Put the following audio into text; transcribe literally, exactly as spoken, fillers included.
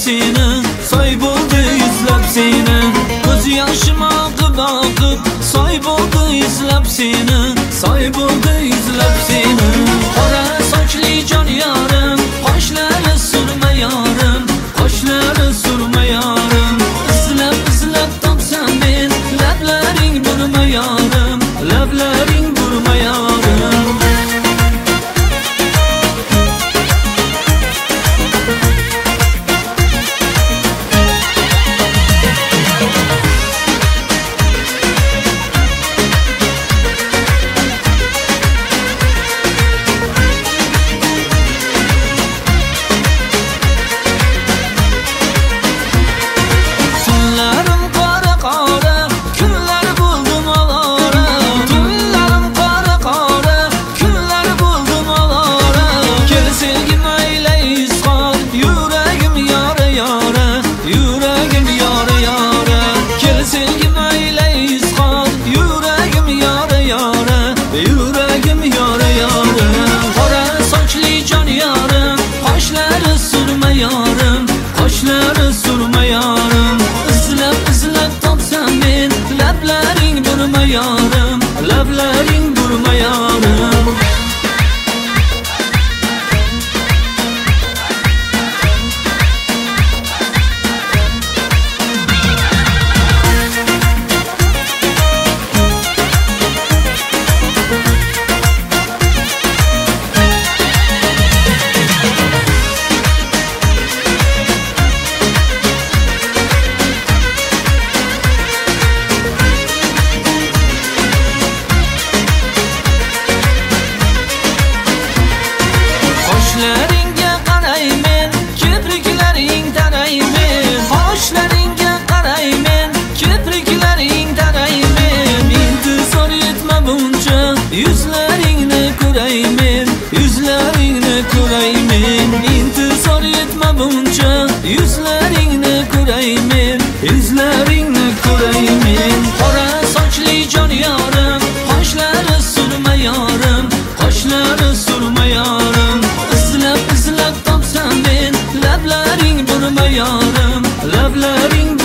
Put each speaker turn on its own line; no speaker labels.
seni, soy bo'ldi izlab seni. Ko'z yoshim oqib oqib, soy bo'ldi izlab seni, soy bo'ldi izlab seni. Qora sochli jon yorim, qoshlari surma yorim, qoshlari surma yorim. Izlab izlab topsam men, lablaring burma yorim, lablaring burma yorim. Qoshlari surma yorim, izlab izlab topsam men, lablaring burma yorim, lablaring burma yorim. Qoshlaringga qaraymen, kipriklaring taraymen. Qoshlaringga qaraymen, kipriklaring taraymen. Intizor etma buncha, yuzlaringni ko'raymen, yuzlaringni ko'raymen. Intizor etma buncha, yuzlaringni ko'raymen, yuzlaringni ko'raymen. Qora sochli jon yorim, qoshlari surma yorim, qoshlari surma yorim. Izlab izlab topsam men, lablaring burma yorim, lablaring